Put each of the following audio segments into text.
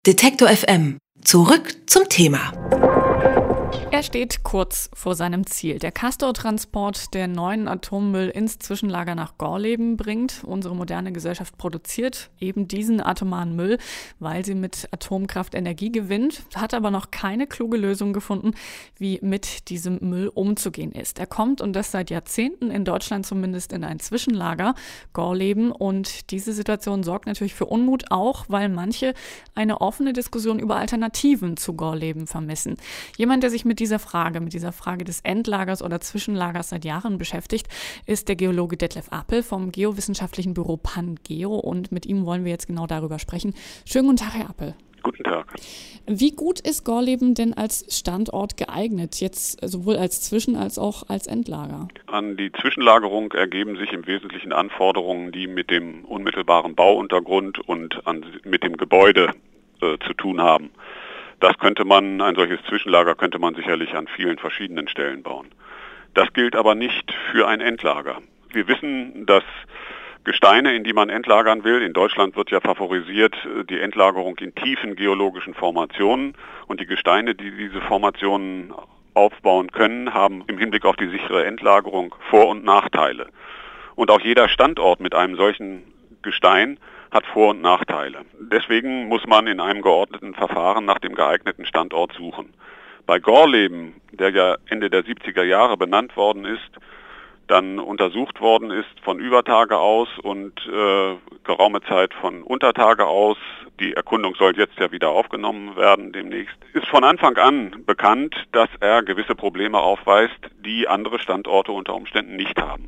Detektor FM. Zurück zum Thema. Er steht kurz vor seinem Ziel. Der Castor-Transport, der neuen Atommüll ins Zwischenlager nach Gorleben bringt. Unsere moderne Gesellschaft produziert eben diesen atomaren Müll, weil sie mit Atomkraft Energie gewinnt, hat aber noch keine kluge Lösung gefunden, wie mit diesem Müll umzugehen ist. Er kommt, und das seit Jahrzehnten, in Deutschland zumindest, in ein Zwischenlager, Gorleben. Und diese Situation sorgt natürlich für Unmut, auch weil manche eine offene Diskussion über Alternativen zu Gorleben vermissen. Jemand, der sich mit dieser Frage des Endlagers oder Zwischenlagers seit Jahren beschäftigt, ist der Geologe Detlef Appel vom geowissenschaftlichen Büro PanGeo, und mit ihm wollen wir jetzt genau darüber sprechen. Schönen guten Tag, Herr Appel. Guten Tag. Wie gut ist Gorleben denn als Standort geeignet, jetzt sowohl als Zwischen- als auch als Endlager? An die Zwischenlagerung ergeben sich im Wesentlichen Anforderungen, die mit dem unmittelbaren Bauuntergrund und mit dem Gebäude zu tun haben. Ein solches Zwischenlager könnte man sicherlich an vielen verschiedenen Stellen bauen. Das gilt aber nicht für ein Endlager. Wir wissen, dass Gesteine, in die man entlagern will, in Deutschland wird ja favorisiert die Endlagerung in tiefen geologischen Formationen, und die Gesteine, die diese Formationen aufbauen können, haben im Hinblick auf die sichere Endlagerung Vor- und Nachteile. Und auch jeder Standort mit einem solchen Gestein hat Vor- und Nachteile. Deswegen muss man in einem geordneten Verfahren nach dem geeigneten Standort suchen. Bei Gorleben, der ja Ende der 70er Jahre benannt worden ist, dann untersucht worden ist von Übertage aus und geraume Zeit von Untertage aus, die Erkundung soll jetzt ja wieder aufgenommen werden demnächst, ist von Anfang an bekannt, dass er gewisse Probleme aufweist, die andere Standorte unter Umständen nicht haben.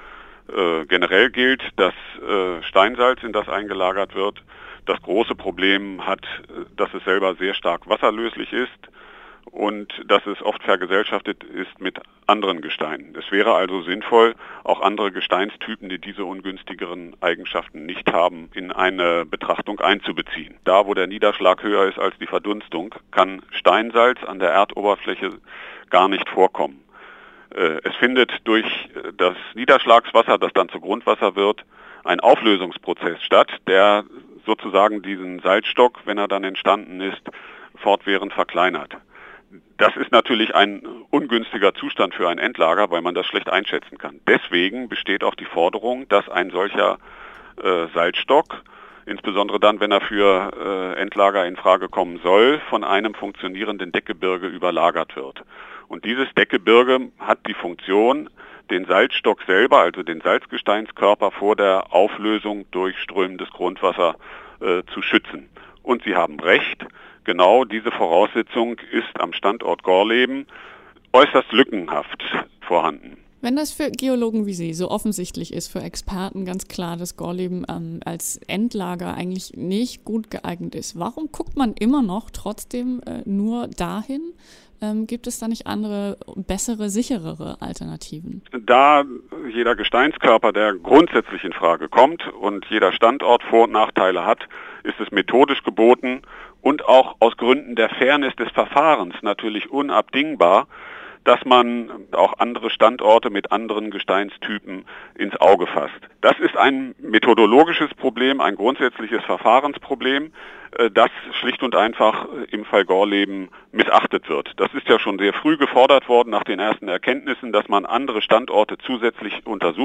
Generell gilt, dass Steinsalz, in das eingelagert wird, das große Problem hat, dass es selber sehr stark wasserlöslich ist und dass es oft vergesellschaftet ist mit anderen Gesteinen. Es wäre also sinnvoll, auch andere Gesteinstypen, die diese ungünstigeren Eigenschaften nicht haben, in eine Betrachtung einzubeziehen. Da, wo der Niederschlag höher ist als die Verdunstung, kann Steinsalz an der Erdoberfläche gar nicht vorkommen. Es findet durch das Niederschlagswasser, das dann zu Grundwasser wird, ein Auflösungsprozess statt, der sozusagen diesen Salzstock, wenn er dann entstanden ist, fortwährend verkleinert. Das ist natürlich ein ungünstiger Zustand für ein Endlager, weil man das schlecht einschätzen kann. Deswegen besteht auch die Forderung, dass ein solcher Salzstock, insbesondere dann, wenn er für Endlager in Frage kommen soll, von einem funktionierenden Deckgebirge überlagert wird. Und dieses Deckgebirge hat die Funktion, den Salzstock selber, also den Salzgesteinskörper, vor der Auflösung durch strömendes Grundwasser zu schützen. Und Sie haben recht, genau diese Voraussetzung ist am Standort Gorleben äußerst lückenhaft vorhanden. Wenn das für Geologen wie Sie so offensichtlich ist, für Experten ganz klar, dass Gorleben als Endlager eigentlich nicht gut geeignet ist, warum guckt man immer noch trotzdem nur dahin? Gibt es da nicht andere, bessere, sicherere Alternativen? Da jeder Gesteinskörper, der grundsätzlich in Frage kommt und jeder Standort Vor- und Nachteile hat, ist es methodisch geboten und auch aus Gründen der Fairness des Verfahrens natürlich unabdingbar, dass man auch andere Standorte mit anderen Gesteinstypen ins Auge fasst. Das ist ein methodologisches Problem, ein grundsätzliches Verfahrensproblem, das schlicht und einfach im Fall Gorleben missachtet wird. Das ist ja schon sehr früh gefordert worden nach den ersten Erkenntnissen, dass man andere Standorte zusätzlich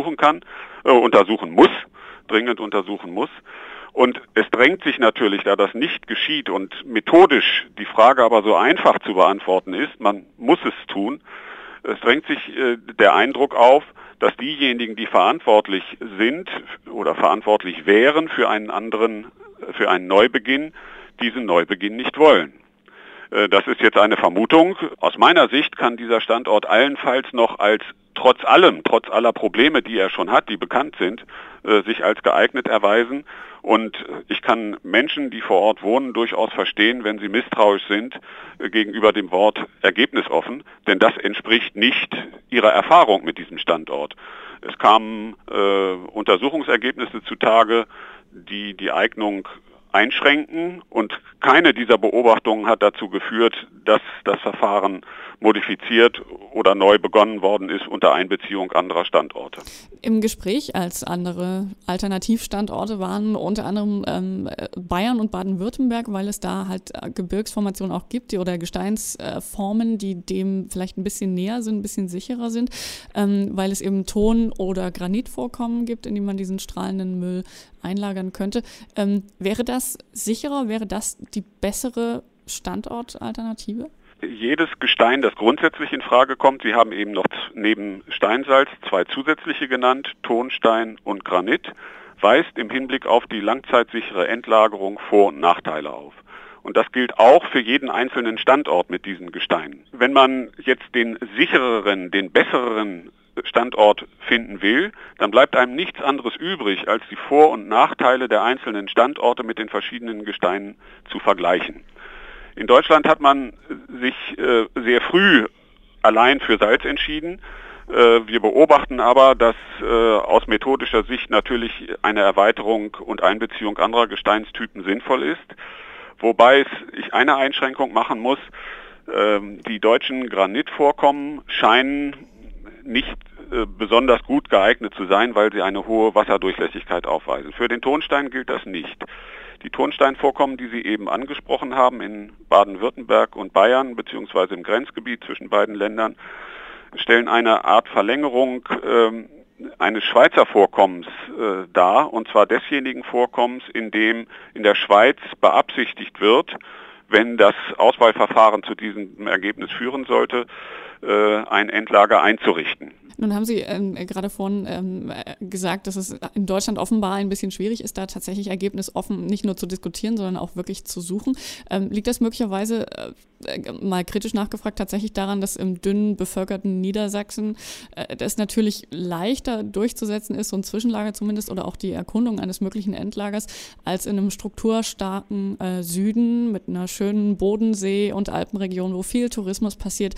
dringend untersuchen muss. Und es drängt sich natürlich, da das nicht geschieht und methodisch die Frage aber so einfach zu beantworten ist, man muss es tun, es drängt sich der Eindruck auf, dass diejenigen, die verantwortlich sind oder verantwortlich wären für einen Neubeginn, diesen Neubeginn nicht wollen. Das ist jetzt eine Vermutung. Aus meiner Sicht kann dieser Standort allenfalls noch trotz aller Probleme, die er schon hat, die bekannt sind, sich als geeignet erweisen. Und ich kann Menschen, die vor Ort wohnen, durchaus verstehen, wenn sie misstrauisch sind gegenüber dem Wort ergebnisoffen, denn das entspricht nicht ihrer Erfahrung mit diesem Standort. Es kamen Untersuchungsergebnisse zutage, die die Eignung einschränken und keine dieser Beobachtungen hat dazu geführt, dass das Verfahren modifiziert oder neu begonnen worden ist unter Einbeziehung anderer Standorte. Im Gespräch als andere Alternativstandorte waren unter anderem Bayern und Baden-Württemberg, weil es da halt Gebirgsformationen auch gibt oder Gesteinsformen, die dem vielleicht ein bisschen näher sind, ein bisschen sicherer sind, weil es eben Ton- oder Granitvorkommen gibt, in die man diesen strahlenden Müll einlagern könnte. Wäre das sicherer? Wäre das die bessere Standortalternative? Jedes Gestein, das grundsätzlich in Frage kommt, Sie haben eben noch neben Steinsalz 2 zusätzliche genannt, Tonstein und Granit, weist im Hinblick auf die langzeitsichere Endlagerung Vor- und Nachteile auf. Und das gilt auch für jeden einzelnen Standort mit diesen Gesteinen. Wenn man jetzt den sichereren, den besseren Standort finden will, dann bleibt einem nichts anderes übrig, als die Vor- und Nachteile der einzelnen Standorte mit den verschiedenen Gesteinen zu vergleichen. In Deutschland hat man sich sehr früh allein für Salz entschieden. Wir beobachten aber, dass aus methodischer Sicht natürlich eine Erweiterung und Einbeziehung anderer Gesteinstypen sinnvoll ist. Wobei ich eine Einschränkung machen muss. Die deutschen Granitvorkommen scheinen nicht besonders gut geeignet zu sein, weil sie eine hohe Wasserdurchlässigkeit aufweisen. Für den Tonstein gilt das nicht. Die Tonsteinvorkommen, die Sie eben angesprochen haben, in Baden-Württemberg und Bayern, beziehungsweise im Grenzgebiet zwischen beiden Ländern, stellen eine Art Verlängerung eines Schweizer Vorkommens dar, und zwar desjenigen Vorkommens, in dem in der Schweiz beabsichtigt wird, wenn das Auswahlverfahren zu diesem Ergebnis führen sollte, ein Endlager einzurichten. Nun haben Sie gerade vorhin gesagt, dass es in Deutschland offenbar ein bisschen schwierig ist, da tatsächlich ergebnisoffen nicht nur zu diskutieren, sondern auch wirklich zu suchen. Liegt das möglicherweise, mal kritisch nachgefragt, tatsächlich daran, dass im dünn bevölkerten Niedersachsen das natürlich leichter durchzusetzen ist, so ein Zwischenlager zumindest, oder auch die Erkundung eines möglichen Endlagers, als in einem strukturstarken Süden mit einer schönen Bodensee- und Alpenregion, wo viel Tourismus passiert?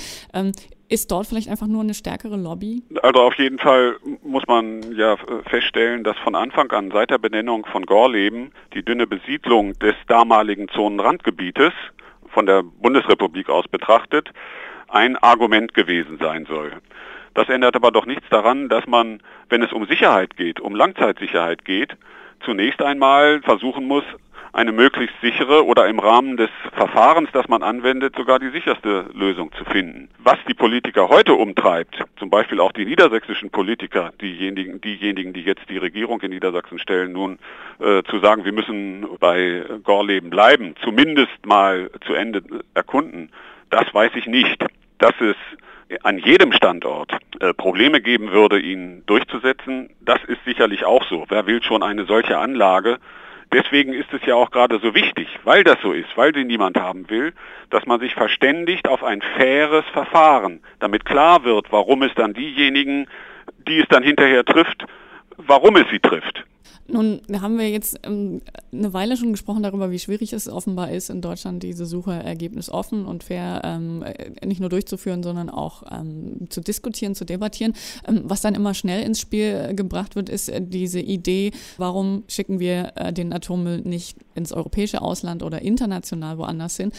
Ist dort vielleicht einfach nur eine stärkere Lobby? Also auf jeden Fall muss man ja feststellen, dass von Anfang an seit der Benennung von Gorleben die dünne Besiedlung des damaligen Zonenrandgebietes von der Bundesrepublik aus betrachtet ein Argument gewesen sein soll. Das ändert aber doch nichts daran, dass man, wenn es um Sicherheit geht, um Langzeitsicherheit geht, zunächst einmal versuchen muss, eine möglichst sichere oder im Rahmen des Verfahrens, das man anwendet, sogar die sicherste Lösung zu finden. Was die Politiker heute umtreibt, zum Beispiel auch die niedersächsischen Politiker, diejenigen, die jetzt die Regierung in Niedersachsen stellen, nun zu sagen, wir müssen bei Gorleben bleiben, zumindest mal zu Ende erkunden, das weiß ich nicht. Dass es an jedem Standort Probleme geben würde, ihn durchzusetzen, das ist sicherlich auch so. Wer will schon eine solche Anlage? Deswegen ist es ja auch gerade so wichtig, weil das so ist, weil sie niemand haben will, dass man sich verständigt auf ein faires Verfahren, damit klar wird, warum es dann diejenigen, die es dann hinterher trifft, warum es sie trifft. Nun haben wir jetzt eine Weile schon gesprochen darüber, wie schwierig es offenbar ist, in Deutschland diese Suche ergebnisoffen und fair nicht nur durchzuführen, sondern auch zu diskutieren, zu debattieren. Was dann immer schnell ins Spiel gebracht wird, ist diese Idee, warum schicken wir den Atommüll nicht ins europäische Ausland oder international woanders hin.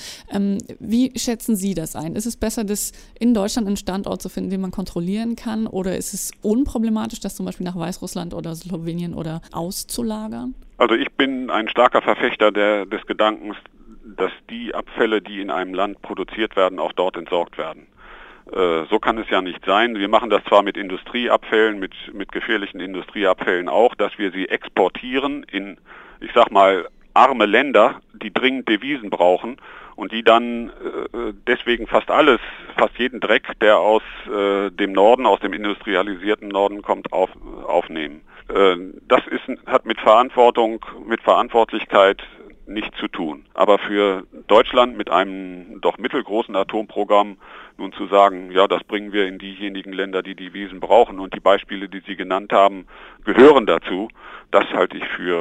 Wie schätzen Sie das ein? Ist es besser, das in Deutschland einen Standort zu finden, den man kontrollieren kann, oder ist es unproblematisch, das zum Beispiel nach Weißrussland oder Slowenien oder auszulagern? Also ich bin ein starker Verfechter des Gedankens, dass die Abfälle, die in einem Land produziert werden, auch dort entsorgt werden. So kann es ja nicht sein. Wir machen das zwar mit Industrieabfällen, mit gefährlichen Industrieabfällen auch, dass wir sie exportieren in, ich sag mal, arme Länder, die dringend Devisen brauchen und die dann deswegen fast jeden Dreck, der aus dem Norden, aus dem industrialisierten Norden kommt, aufnehmen. Das hat mit Verantwortlichkeit nichts zu tun. Aber für Deutschland mit einem doch mittelgroßen Atomprogramm nun zu sagen, ja, das bringen wir in diejenigen Länder, die Devisen brauchen, und die Beispiele, die Sie genannt haben, gehören dazu, das halte ich für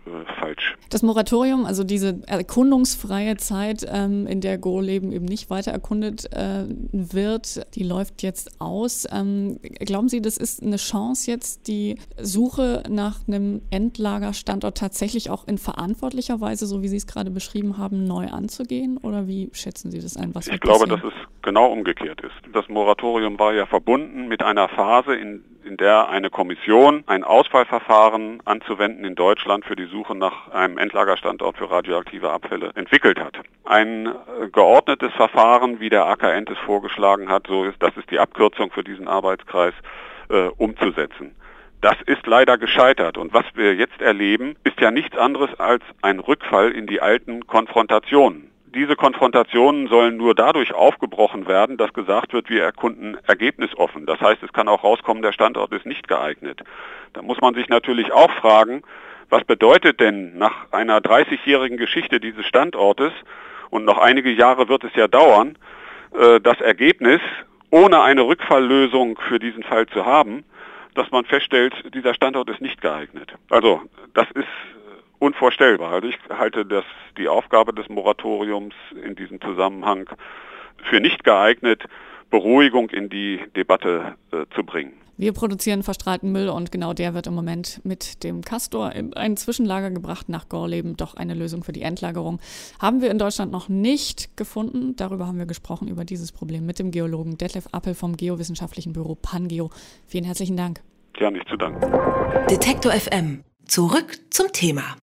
falsch. Das Moratorium, also diese erkundungsfreie Zeit, in der Gorleben eben nicht weiter erkundet wird, die läuft jetzt aus. Glauben Sie, das ist eine Chance jetzt, die Suche nach einem Endlagerstandort tatsächlich auch in verantwortlicher Weise, so wie Sie es gerade beschrieben haben, neu anzugehen? Oder wie schätzen Sie das ein? Ich glaube, dass es genau umgekehrt ist. Das Moratorium war ja verbunden mit einer Phase, in der eine Kommission ein Auswahlverfahren anzuwenden in Deutschland für die Suche nach einem Endlagerstandort für radioaktive Abfälle entwickelt hat. Ein geordnetes Verfahren, wie der AKN es vorgeschlagen hat, das ist die Abkürzung für diesen Arbeitskreis, umzusetzen. Das ist leider gescheitert und was wir jetzt erleben, ist ja nichts anderes als ein Rückfall in die alten Konfrontationen. Diese Konfrontationen sollen nur dadurch aufgebrochen werden, dass gesagt wird, wir erkunden ergebnisoffen. Das heißt, es kann auch rauskommen, der Standort ist nicht geeignet. Da muss man sich natürlich auch fragen, was bedeutet denn nach einer 30-jährigen Geschichte dieses Standortes, und noch einige Jahre wird es ja dauern, das Ergebnis, ohne eine Rückfalllösung für diesen Fall zu haben, dass man feststellt, dieser Standort ist nicht geeignet. Also das ist unvorstellbar. Also ich halte die Aufgabe des Moratoriums in diesem Zusammenhang für nicht geeignet, Beruhigung in die Debatte zu bringen. Wir produzieren verstrahlten Müll und genau der wird im Moment mit dem Castor in ein Zwischenlager gebracht nach Gorleben. Doch eine Lösung für die Endlagerung haben wir in Deutschland noch nicht gefunden. Darüber haben wir gesprochen, über dieses Problem mit dem Geologen Detlef Appel vom Geowissenschaftlichen Büro PanGeo. Vielen herzlichen Dank. Ja, nicht zu danken. Detektor FM. Zurück zum Thema.